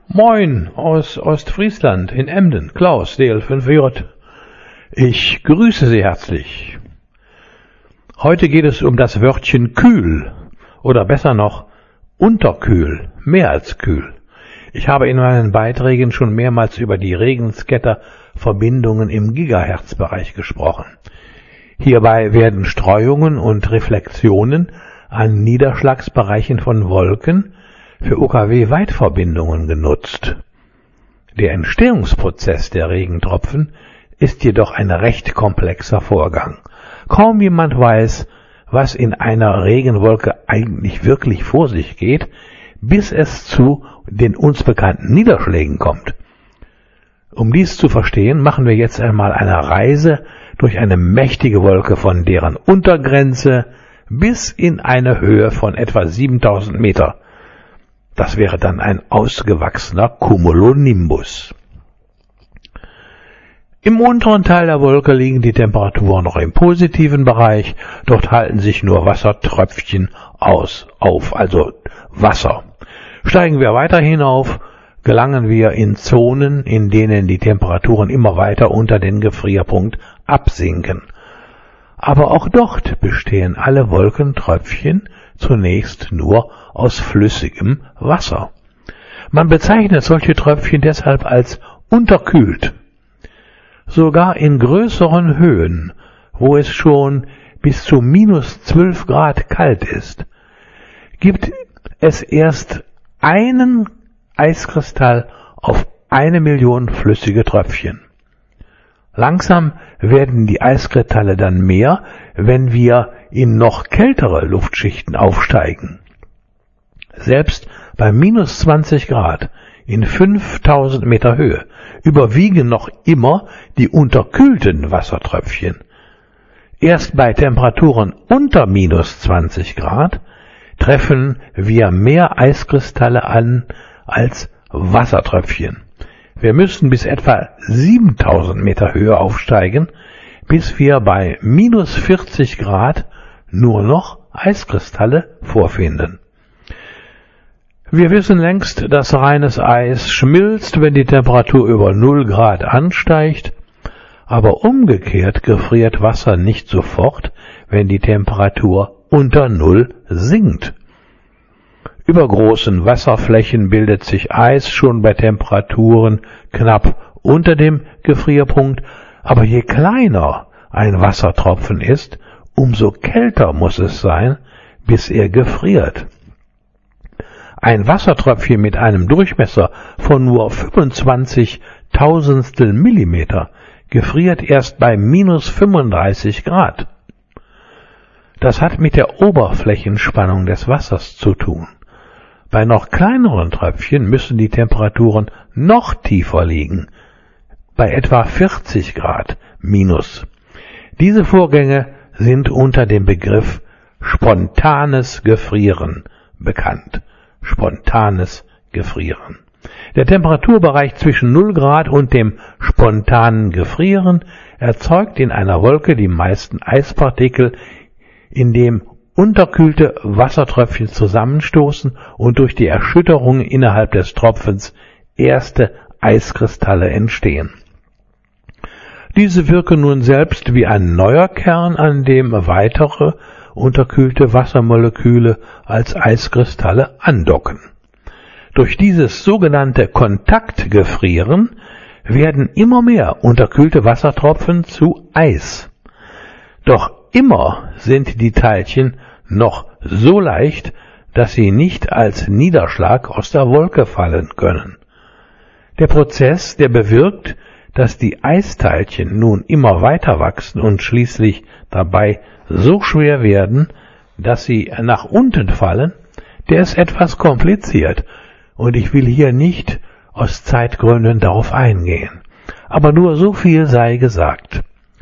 Moin aus Ostfriesland in Emden, Klaus, DL5J. Ich grüße Sie herzlich. Heute geht es um das Wörtchen kühl oder besser noch unterkühl, mehr als kühl. Ich habe in meinen Beiträgen schon mehrmals über die Regenscatter-Verbindungen im Gigahertz-Bereich gesprochen. Hierbei werden Streuungen und Reflexionen an Niederschlagsbereichen von Wolken für UKW-Weitverbindungen genutzt. Der Entstehungsprozess der Regentropfen ist jedoch ein recht komplexer Vorgang. Kaum jemand weiß, was in einer Regenwolke eigentlich wirklich vor sich geht, bis es zu den uns bekannten Niederschlägen kommt. Um dies zu verstehen, machen wir jetzt einmal eine Reise durch eine mächtige Wolke von deren Untergrenze bis in eine Höhe von etwa 7000 Meter. Das wäre dann ein ausgewachsener Cumulonimbus. Im unteren Teil der Wolke liegen die Temperaturen noch im positiven Bereich. Dort halten sich nur Wassertröpfchen auf, also Wasser. Steigen wir weiter hinauf, gelangen wir in Zonen, in denen die Temperaturen immer weiter unter den Gefrierpunkt absinken. Aber auch dort bestehen alle Wolkentröpfchen zunächst nur aus flüssigem Wasser. Man bezeichnet solche Tröpfchen deshalb als unterkühlt. Sogar in größeren Höhen, wo es schon bis zu -12 Grad kalt ist, gibt es erst einen Eiskristall auf 1 Million flüssige Tröpfchen. Langsam werden die Eiskristalle dann mehr, wenn wir in noch kältere Luftschichten aufsteigen. Selbst bei -20 Grad in 5000 Meter Höhe überwiegen noch immer die unterkühlten Wassertröpfchen. Erst bei Temperaturen unter -20 Grad treffen wir mehr Eiskristalle an als Wassertröpfchen. Wir müssen bis etwa 7000 Meter Höhe aufsteigen, bis wir bei -40 Grad nur noch Eiskristalle vorfinden. Wir wissen längst, dass reines Eis schmilzt, wenn die Temperatur über 0 Grad ansteigt, aber umgekehrt gefriert Wasser nicht sofort, wenn die Temperatur unter 0 sinkt. Über großen Wasserflächen bildet sich Eis schon bei Temperaturen knapp unter dem Gefrierpunkt, aber je kleiner ein Wassertropfen ist, umso kälter muss es sein, bis er gefriert. Ein Wassertröpfchen mit einem Durchmesser von nur 25 Tausendstel Millimeter gefriert erst bei -35 Grad. Das hat mit der Oberflächenspannung des Wassers zu tun. Bei noch kleineren Tröpfchen müssen die Temperaturen noch tiefer liegen, bei etwa 40 Grad minus. Diese Vorgänge sind unter dem Begriff spontanes Gefrieren bekannt. Spontanes Gefrieren. Der Temperaturbereich zwischen 0 Grad und dem spontanen Gefrieren erzeugt in einer Wolke die meisten Eispartikel, indem unterkühlte Wassertröpfchen zusammenstoßen und durch die Erschütterung innerhalb des Tropfens erste Eiskristalle entstehen. Diese wirken nun selbst wie ein neuer Kern, an dem weitere unterkühlte Wassermoleküle als Eiskristalle andocken. Durch dieses sogenannte Kontaktgefrieren werden immer mehr unterkühlte Wassertropfen zu Eis. Doch immer sind die Teilchen noch so leicht, dass sie nicht als Niederschlag aus der Wolke fallen können. Der Prozess, der bewirkt, dass die Eisteilchen nun immer weiter wachsen und schließlich dabei so schwer werden, dass sie nach unten fallen, der ist etwas kompliziert und ich will hier nicht aus Zeitgründen darauf eingehen. Aber nur so viel sei gesagt.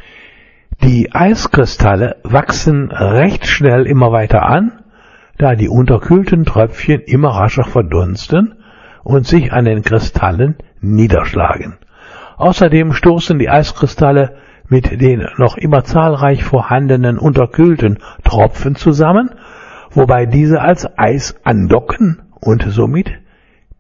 Die Eiskristalle wachsen recht schnell immer weiter an, da die unterkühlten Tröpfchen immer rascher verdunsten und sich an den Kristallen niederschlagen. Außerdem stoßen die Eiskristalle mit den noch immer zahlreich vorhandenen unterkühlten Tropfen zusammen, wobei diese als Eis andocken und somit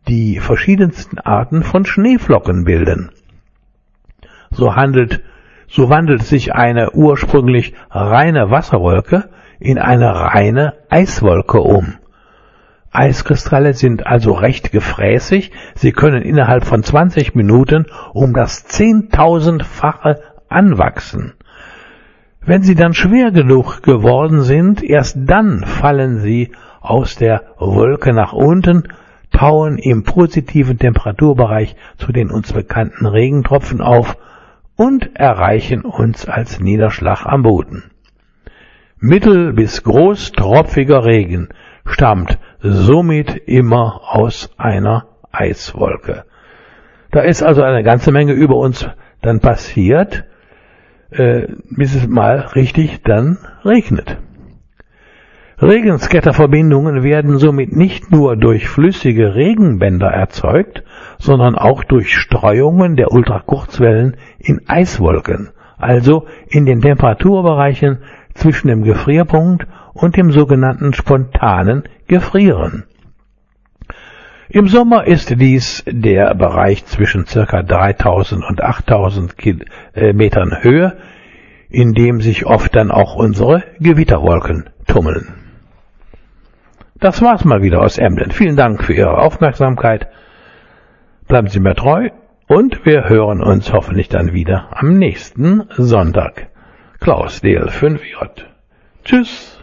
die verschiedensten Arten von Schneeflocken bilden. So wandelt sich eine ursprünglich reine Wasserwolke in eine reine Eiswolke um. Eiskristalle sind also recht gefräßig, sie können innerhalb von 20 Minuten um das 10.000-fache anwachsen. Wenn sie dann schwer genug geworden sind, erst dann fallen sie aus der Wolke nach unten, tauen im positiven Temperaturbereich zu den uns bekannten Regentropfen auf und erreichen uns als Niederschlag am Boden. Mittel- bis großtropfiger Regen stammt somit immer aus einer Eiswolke. Da ist also eine ganze Menge über uns dann passiert, bis es mal richtig dann regnet. Regenskatterverbindungen werden somit nicht nur durch flüssige Regenbänder erzeugt, sondern auch durch Streuungen der Ultrakurzwellen in Eiswolken, also in den Temperaturbereichen zwischen dem Gefrierpunkt und dem sogenannten spontanen Gefrieren. Im Sommer ist dies der Bereich zwischen ca. 3000 und 8000 Metern Höhe, in dem sich oft dann auch unsere Gewitterwolken tummeln. Das war's mal wieder aus Emden. Vielen Dank für Ihre Aufmerksamkeit. Bleiben Sie mir treu und wir hören uns hoffentlich dann wieder am nächsten Sonntag. Klaus DL5J. Tschüss.